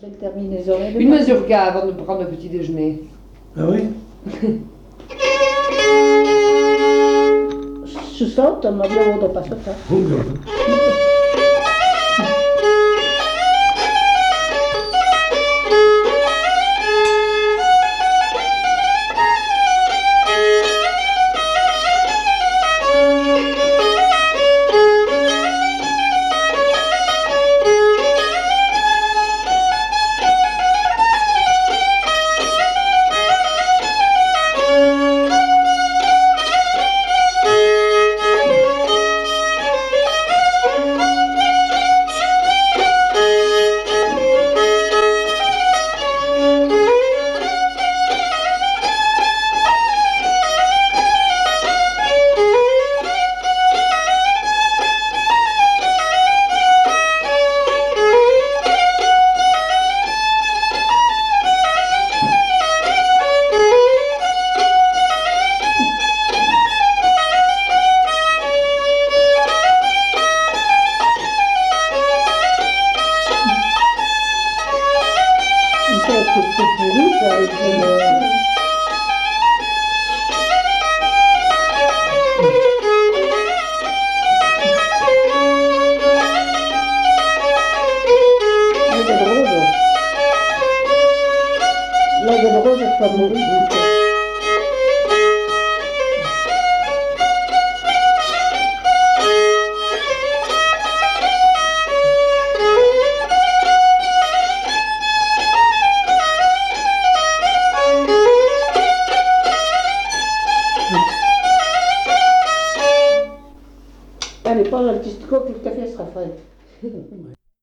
Je termine les oreilles. Une mazurka avant de prendre le petit déjeuner. Ah oui? Susotto, ma abbiamo dopo ascoltare. C'est pourri ça, et puis, la Dolorosa fa morire. Allez, pas l'artistico che il caffè sarà freddo.